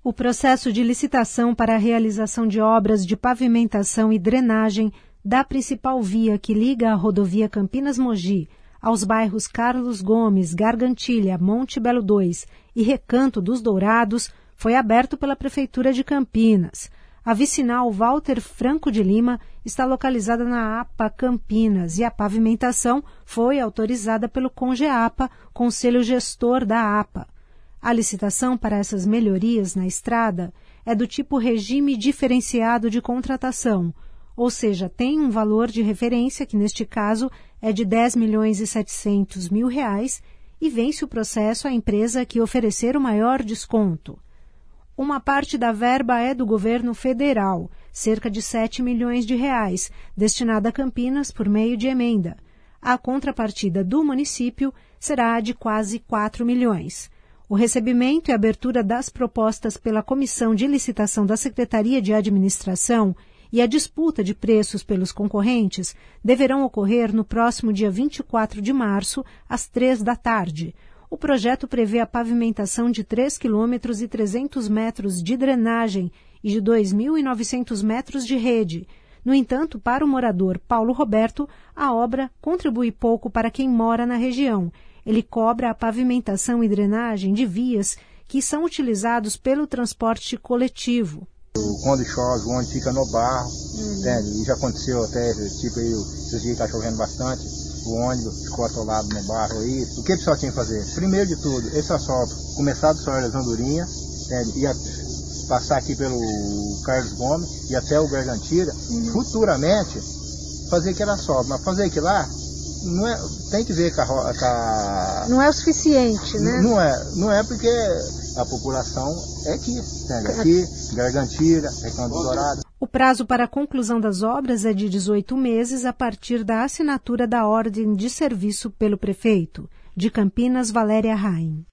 O processo de licitação para a realização de obras de pavimentação e drenagem da principal via que liga a rodovia Campinas-Mogi aos bairros Carlos Gomes, Gargantilha, Monte Belo II e Recanto dos Dourados foi aberto pela Prefeitura de Campinas. A vicinal Walter Franco de Lima está localizada na APA Campinas e a pavimentação foi autorizada pelo CONGEAPA, Conselho Gestor da APA. A licitação para essas melhorias na estrada é do tipo regime diferenciado de contratação, ou seja, tem um valor de referência, que neste caso é de R$10.700.000, e vence o processo a empresa que oferecer o maior desconto. Uma parte da verba é do governo federal, cerca de R$7 milhões, destinada a Campinas por meio de emenda. A contrapartida do município será de quase R$4 milhões. O recebimento e abertura das propostas pela Comissão de Licitação da Secretaria de Administração e a disputa de preços pelos concorrentes deverão ocorrer no próximo dia 24 de março, às 15h. O projeto prevê a pavimentação de 3 quilômetros e 300 metros de drenagem e de 2.900 metros de rede. No entanto, para o morador Paulo Roberto, a obra contribui pouco para quem mora na região. Ele cobra a pavimentação e drenagem de vias que são utilizados pelo transporte coletivo. Quando chove, o ônibus fica no barro, entende? E já aconteceu até, tipo aí, esses dias está chovendo bastante, o ônibus ficou atolado no barro aí. O que o pessoal tinha que fazer? Primeiro de tudo, esse asfalto, começar do Soares das Andorinhas, entende? Ia passar aqui pelo Carlos Gomes e até o Gargantilha, futuramente fazer aquele asfalto, mas fazer aquilo lá, não é, tem que ver com a... Não é o suficiente, né? Não é porque a população é aqui, entende? Aqui, Gargantilha, Recanto do Dourado. O prazo para a conclusão das obras é de 18 meses a partir da assinatura da ordem de serviço pelo prefeito. De Campinas, Valéria Raim.